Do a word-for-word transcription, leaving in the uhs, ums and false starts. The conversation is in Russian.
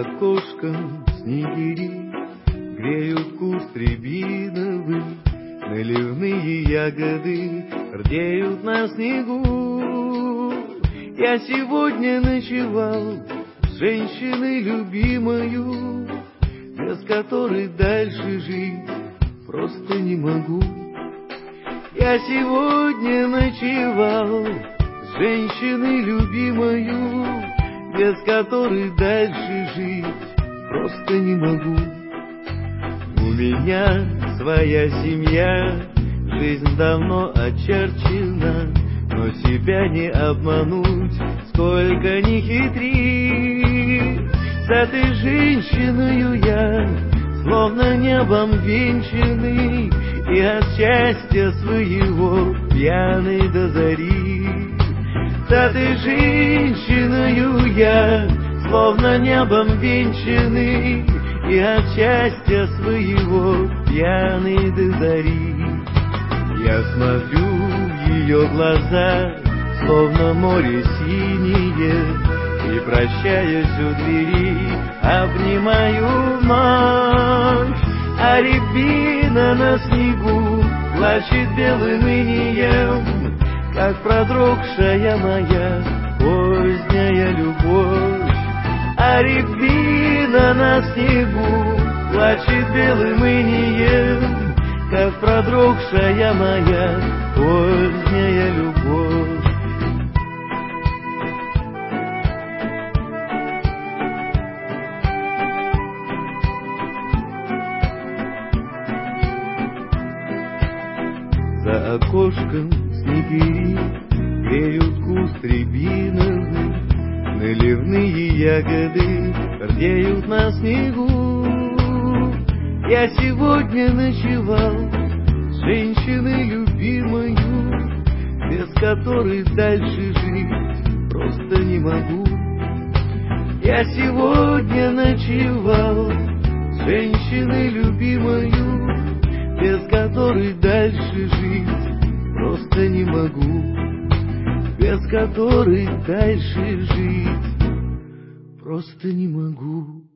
окошком снегири греют куст рябиновый, наливные ягоды рдеют на снегу. Я сегодня ночевал с женщиной любимою, без которой дальше жить просто не могу. Я сегодня ночевал с женщиной любимою, без которой дальше жить просто не могу. У меня своя семья, жизнь давно очерчена, но себя не обмануть, сколько ни хитри. С этой женщиной я словно небом венчанный, и от счастья своего пьяный до зари. С этой женщиной я словно небом венчанный, и от счастья своего пьяный до зари. Я смотрю в ее глаза, словно море синее, и, прощаясь у двери, обнимаю вновь. А рябина на снегу плачет белым инеем, как продрогшая моя поздняя любовь. А рябина на снегу плачет белым инеем, как продрогшая моя поздняя любовь. За окошком снегири греют куст рябиновый, наливные ягоды рдеют на снегу. Я сегодня ночевал с женщиной любимою, без которой дальше жить просто не могу. Я сегодня ночевал с женщиной любимою, без которой дальше жить просто не могу. Без которой дальше жить просто не могу.